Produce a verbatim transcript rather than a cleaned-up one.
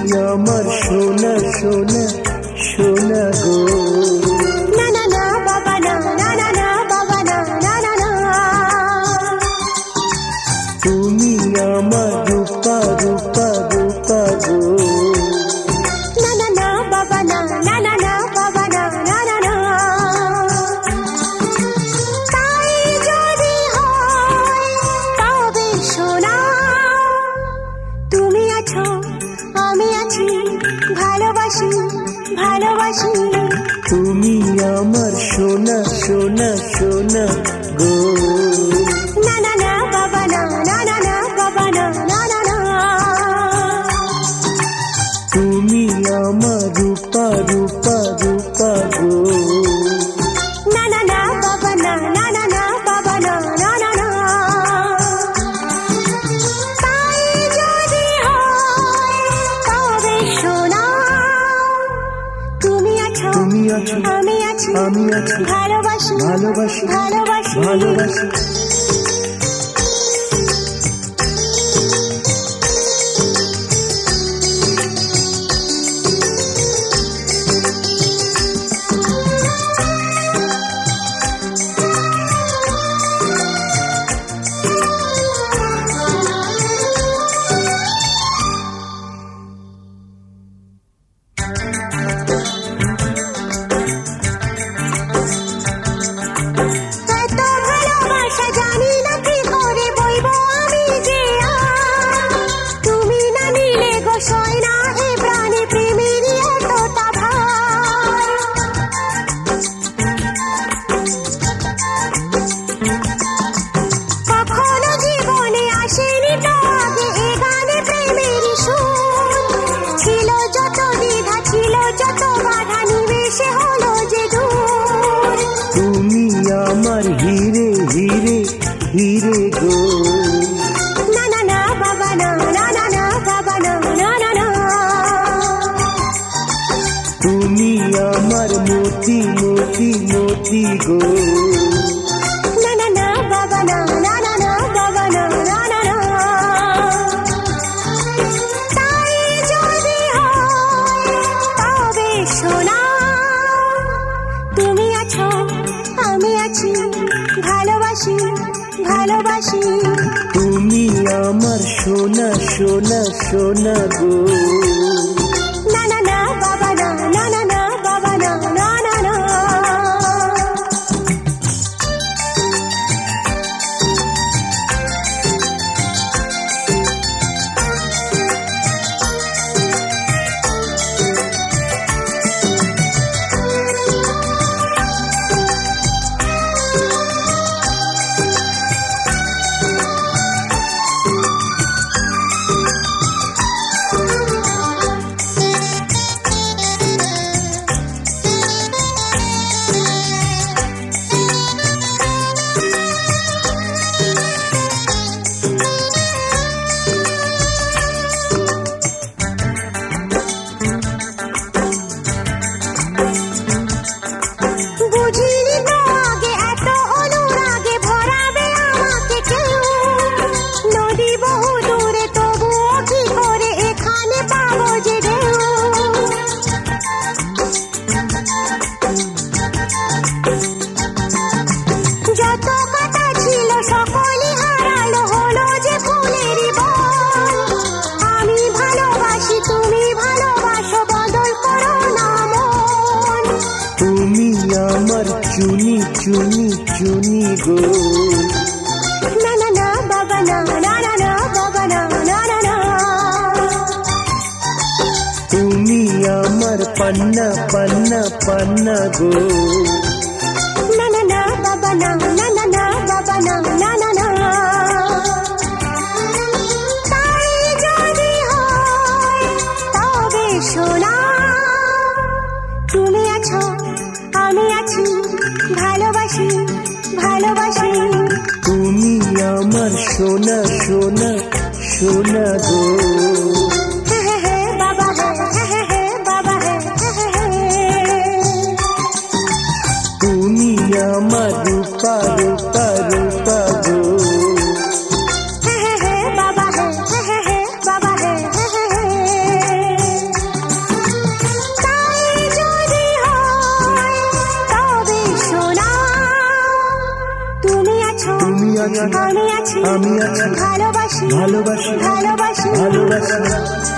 আমার সোনা সোনা সোনা গো। না না না বাবা না, না না না বাবা না, না না না। তুমি আমার রূপা রূপা রূপা গো। না না না বাবা না, না না না বাবা না, না না না। তাই যদি হয় তবে সোনা, তুমি আছো আমি আছি, ভালোবাসি ভালোবাসি। তুমি আমার সোনা সোনা সোনা গো। না না না বাবা না, না না না বাবা না, না না না। তুমি আমার রূপা রূপা রূপা গো। না না না বাবা না, না না না বাবা না, না না না। তাই যদি হয় তবে সোনা, তুমি আছো তুমি আছো আমি আছি, আমি আছি, ভালোবাসি ভালোবাসি ভালোবাসি ভালোবাসি। এত ভালোবাসা জানি না কি করে বলবো আমি যে আর। তুমি না নিলে গো সয় না এ প্রাণে প্রেমেরই এতটা ভার। কখনো জীবনে আসেনি তো আগে এ গানে প্রেমেরই সুর। ছিল যত দ্বিধা ছিল যত বাধা, নিমেষে হলো যে দূর। তুমি আমার হিরে হিরে হিরে গো। না না না বাবা না, না না না বাবা না, না না না। তুমি আমার মতি মতি মতি গো। না না না বাবা না, না না না বাবা না, না না না। তাই যদি হয় তবে সোনা, তুমি আছো আমি আছি, ভালোবাসি ভালোবাসি। তুমি আমার সোনা সোনা সোনা গো। না না না বাবা না, না না না বাবা না, না না না। বুঝিনি তো আগে এত অনুরাগে ভরাবে আমাকে কেউ। নদী বহু দূরে তবুও কি করে এখানে পাবো যে ঢেউ। যত কথা ছিল সকলই হারালো, হলো যে ফুলেরই বন। আমি ভালোবাসি তুমি ভালোবাসো, বদল করো না মন। তুমি আমার চুনি চুনি চুনি গো। না না না বাবা না, না না না বাবা না, না না না। তুমি আমার পান্না পান্না পান্না গো। না না না বাবা না, না না না বাবা না, না না না। তাই যদি হয় তবে সোনা, তুমি আছো আমি আছি, ভালোবাসি ভালোবাসি। তুমি আমার সোনা সোনা সোনা গো। হে হে হে বাবা হে, হে হে হে বাবা হে, হে হে হে। তুমি আমার রূপা রূপা রূপা গো। হে হে হে বাবা হে, হে হে হে বাবা হে, হে হে হে। আমি আছি ভালোবাসি ভালোবাসি ভালোবাসি ভালোবাসি